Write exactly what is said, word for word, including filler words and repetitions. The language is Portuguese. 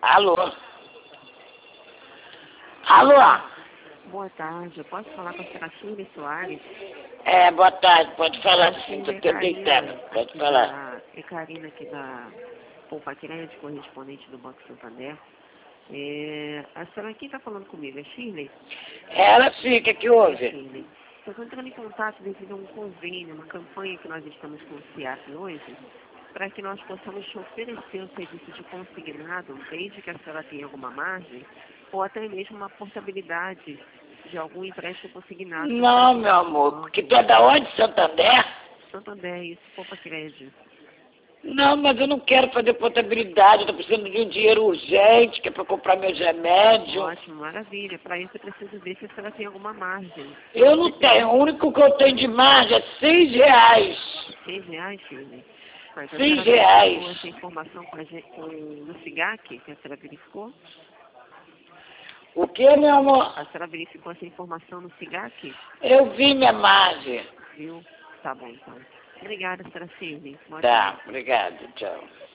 Alô? Alô? Boa tarde, eu posso falar com a senhora Shirley Soares? É, boa tarde, pode falar A sim, Shirley tô é deitando, Karina, pode aqui falar. da, é Karina aqui da Poupa Crédito, correspondente do Banco Santander. É, a senhora aqui está falando comigo, é Shirley? Ela sim, o que que É houve? Shirley. Eu estou entrando em contato devido a um convênio, uma campanha que nós estamos com o CIAP hoje, para que nós possamos te oferecer o serviço de consignado, desde que a senhora tenha alguma margem, ou até mesmo uma portabilidade de algum empréstimo consignado que a senhora Não, tenha meu feito no amor, banco. que tu é da onde, Santander? Santander, isso, Poupa Crédito. Não, mas eu não quero fazer portabilidade, eu tô precisando de um dinheiro urgente, que é pra comprar meus remédios. Ótimo, maravilha. Para isso eu preciso ver se a senhora tem alguma margem. Eu Você não tem tenho, o único que eu tenho de margem é seis reais. seis reais, Shirley? Mas a Seis senhora verificou reais. essa informação com a gente, com, no SIGAC, que a senhora verificou? O que, meu amor? A senhora verificou essa informação no SIGAC? Eu vi minha margem. Viu? Tá bom, então. Obrigada, senhora Shirley. Boa tarde. Tá, obrigado, tchau.